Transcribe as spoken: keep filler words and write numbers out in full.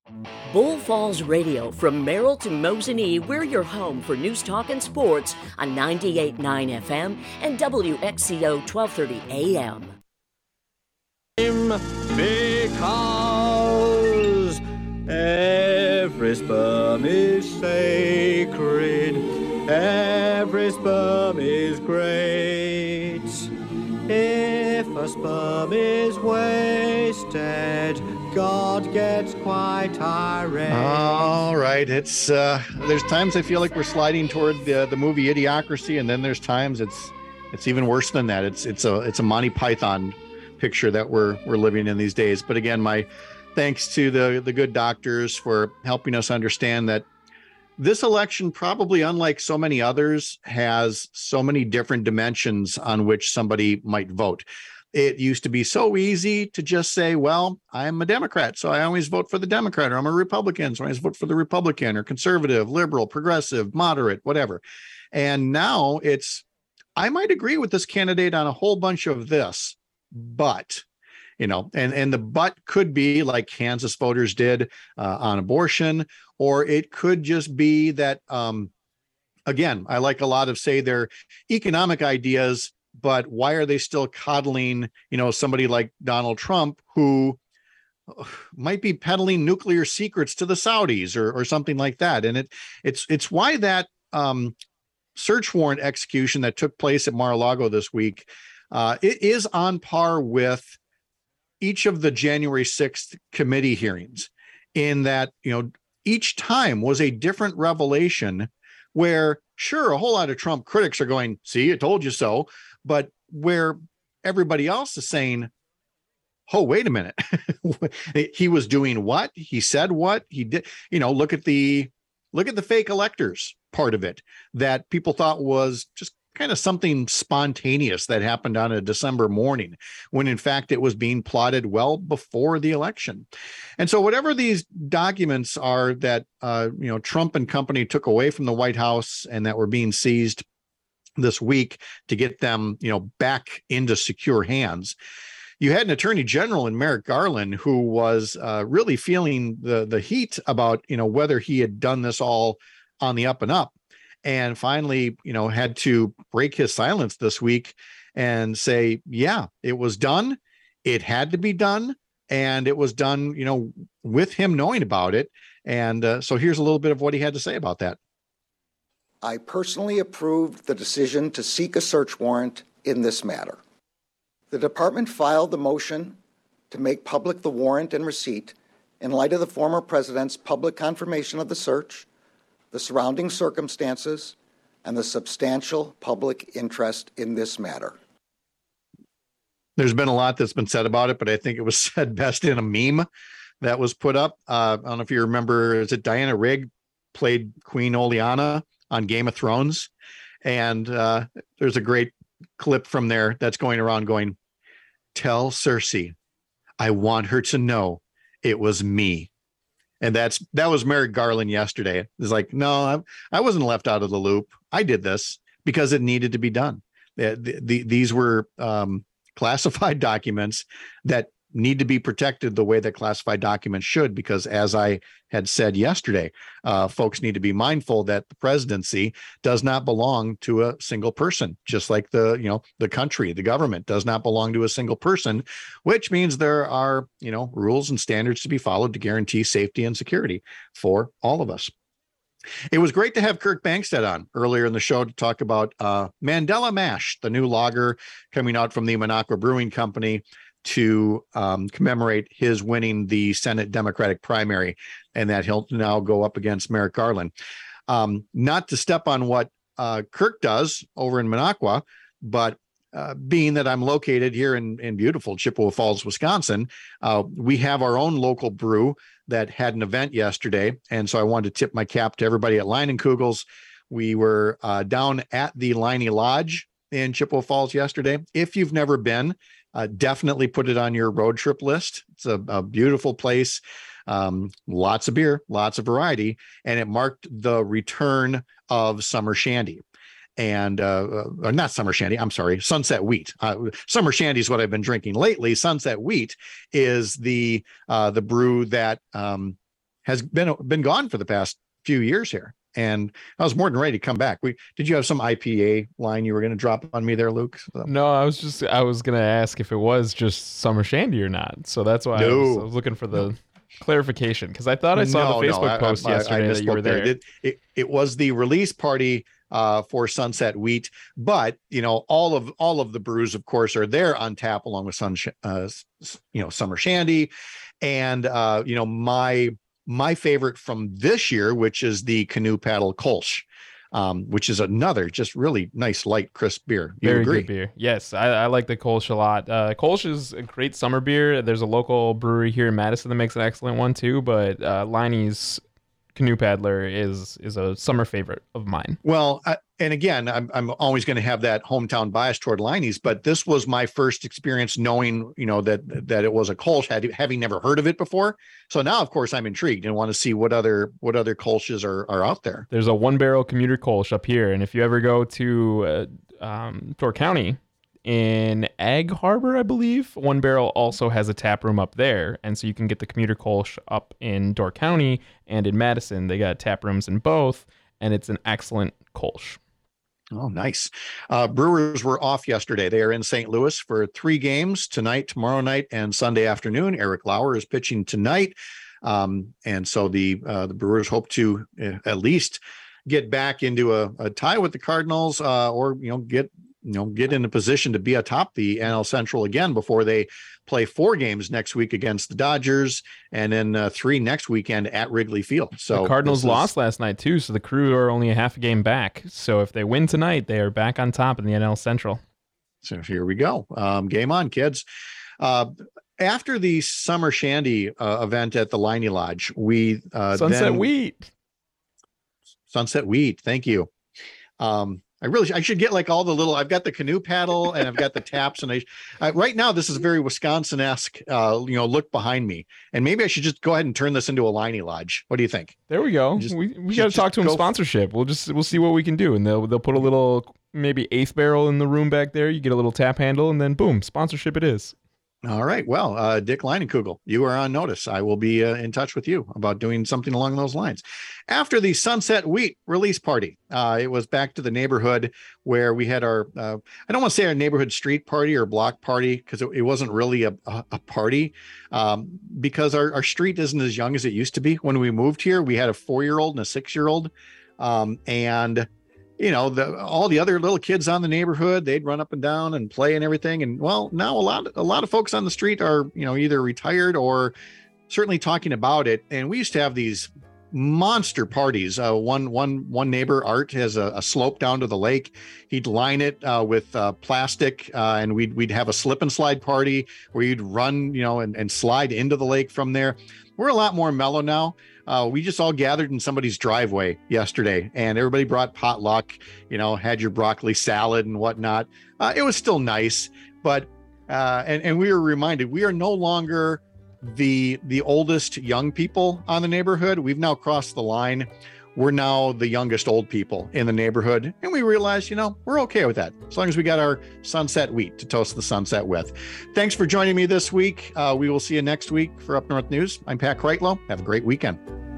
Bull Falls Radio, from Merrill to Mosinee, we're your home for news, talk, and sports on ninety-eight point nine F M and W X C O twelve thirty A M. Because every sperm is sacred, every sperm is great. If a sperm is wasted, God gets quite irate. All right, it's uh, there's times I feel like we're sliding toward the the movie Idiocracy, and then there's times it's it's even worse than that. It's it's a it's a Monty Python picture that we're we're living in these days. But again, my thanks to the the good doctors for helping us understand that this election, probably unlike so many others, has so many different dimensions on which somebody might vote. It used to be so easy to just say, well, I'm a Democrat, so I always vote for the Democrat, or I'm a Republican, so I always vote for the Republican, or conservative, liberal, progressive, moderate, whatever. And now it's, I might agree with this candidate on a whole bunch of this, but, you know, and, and the but could be like Kansas voters did uh, on abortion, or it could just be that, um, again, I like a lot of, say, their economic ideas, but why are they still coddling, you know, somebody like Donald Trump, who might be peddling nuclear secrets to the Saudis or, or something like that? And it it's it's why that um, search warrant execution that took place at Mar-a-Lago this week, uh, it is on par with each of the January sixth committee hearings, in that, you know, each time was a different revelation where, sure, a whole lot of Trump critics are going, see, I told you so. But where everybody else is saying, oh, wait a minute, he was doing what? He said what? He did, you know, look at the look at the fake electors part of it that people thought was just kind of something spontaneous that happened on a December morning, when in fact it was being plotted well before the election. And so whatever these documents are that, uh, you know, Trump and company took away from the White House and that were being seized this week to get them, you know, back into secure hands, you had an attorney general in Merrick Garland who was uh, really feeling the the heat about, you know, whether he had done this all on the up and up, and finally, you know, had to break his silence this week and say, yeah, it was done. It had to be done. And it was done, you know, with him knowing about it. And uh, so here's a little bit of what he had to say about that. I personally approved the decision to seek a search warrant in this matter. The department filed the motion to make public the warrant and receipt in light of the former president's public confirmation of the search, the surrounding circumstances, and the substantial public interest in this matter. There's been a lot that's been said about it, but I think it was said best in a meme that was put up. Uh, I don't know if you remember, is it Diana Rigg played Queen Oleana on Game of Thrones? And uh, there's a great clip from there that's going around going, tell Cersei, I want her to know it was me. And that's that was Merrick Garland yesterday. It's like, no, I, I wasn't left out of the loop. I did this because it needed to be done. The, the, the, these were um, classified documents that need to be protected the way that classified documents should, because as I had said yesterday, uh, folks need to be mindful that the presidency does not belong to a single person, just like the, you know, the country, the government does not belong to a single person, which means there are, you know, rules and standards to be followed to guarantee safety and security for all of us. It was great to have Kirk Bangstad on earlier in the show to talk about uh, Mandela Mash, the new lager coming out from the Minocqua Brewing Company, to um, commemorate his winning the Senate Democratic primary, and that he'll now go up against Merrick Garland. Um, not to step on what uh, Kirk does over in Minocqua, but uh, being that I'm located here in, in beautiful Chippewa Falls, Wisconsin, uh, we have our own local brew that had an event yesterday. And so I wanted to tip my cap to everybody at Leinenkugel's. We were uh, down at the Leinie Lodge in Chippewa Falls yesterday. If you've never been, Uh, definitely put it on your road trip list. It's a, a beautiful place. Um, lots of beer, lots of variety. And it marked the return of Summer Shandy. And uh, uh, not Summer Shandy, I'm sorry, Sunset Wheat. Uh, Summer Shandy is what I've been drinking lately. Sunset Wheat is the uh, the brew that um, has been been gone for the past few years here. And I was more than ready to come back. We did you have some I P A line you were going to drop on me there, Luke? So. No, I was just I was going to ask if it was just Summer Shandy or not. So that's why no. I, was, I was looking for the no. clarification, because I thought I saw no, the Facebook no, I, post I, yesterday I that you were there. there. It, it, it was the release party uh, for Sunset Wheat, but you know all of all of the brews, of course, are there on tap along with Sun, uh, you know, Summer Shandy, and uh, you know my. My favorite from this year, which is the Canoe Paddle Kolsch, um, which is another just really nice, light, crisp beer. You Very agree? good beer. Yes, I, I like the Kolsch a lot. Uh, Kolsch is a great summer beer. There's a local brewery here in Madison that makes an excellent one too, but uh, Liney's Canoe Paddler is is a summer favorite of mine. Well, I, and again, I'm I'm always going to have that hometown bias toward Liney's, but this was my first experience knowing, you know, that that it was a Kolsch, had, having never heard of it before. So now, of course, I'm intrigued and want to see what other what other Kolsches are are out there. There's a one barrel commuter Kolsch up here, and if you ever go to uh, um, Door County in Egg Harbor, I believe, One Barrel also has a tap room up there, and so you can get the commuter Kolsch up in Door County and in Madison. They got tap rooms in both, and it's an excellent Kolsch. Oh, nice. Uh, Brewers were off yesterday. They are in Saint Louis for three games tonight, tomorrow night, and Sunday afternoon. Eric Lauer is pitching tonight, um, and so the uh, the Brewers hope to uh, at least get back into a, a tie with the Cardinals, uh, or you know get. you know, get in a position to be atop the N L Central again before they play four games next week against the Dodgers and then uh, three next weekend at Wrigley Field. So the Cardinals is... lost last night too, so the Crew are only a half a game back. So if they win tonight, they are back on top in the N L Central. So here we go. Um, game on, kids. Uh, after the Summer Shandy uh, event at the Liney Lodge, we uh, Sunset then... Wheat. Sunset Wheat. Thank you. Um, I really, I should get like all the little, I've got the canoe paddle and I've got the taps and I, I right now, this is very Wisconsin-esque, uh, you know, look behind me. And maybe I should just go ahead and turn this into a Liney Lodge. What do you think? There we go. Just, we we got to talk to them sponsorship. We'll just, we'll see what we can do. And they'll, they'll put a little, maybe eighth barrel in the room back there. You get a little tap handle and then boom, sponsorship it is. All right. Well, uh, Dick Leinenkugel, you are on notice. I will be uh, in touch with you about doing something along those lines. After the Sunset Wheat release party, uh, it was back to the neighborhood where we had our, uh, I don't want to say our neighborhood street party or block party, because it, it wasn't really a, a party, um, because our, our street isn't as young as it used to be. When we moved here, we had a four-year-old and a six-year-old, um, and you know, the, all the other little kids on the neighborhood, they'd run up and down and play and everything. And well, now a lot, a lot of folks on the street are, you know, either retired or certainly talking about it. And we used to have these monster parties. Uh, one, one, one neighbor, Art, has a, a slope down to the lake. He'd line it uh, with uh, plastic, uh, and we'd, we'd have a slip and slide party where you'd run, you know, and, and slide into the lake from there. We're a lot more mellow now. Uh, we just all gathered in somebody's driveway yesterday, and everybody brought potluck, you know, had your broccoli salad and whatnot. Uh, it was still nice, but, uh, and, and we were reminded we are no longer the, the oldest young people on the neighborhood. We've now crossed the line. We're now the youngest old people in the neighborhood. And we realized, you know, we're okay with that as long as we got our Sunset Wheat to toast the sunset with. Thanks for joining me this week. Uh, we will see you next week for Up North News. I'm Pat Kreitlow. Have a great weekend.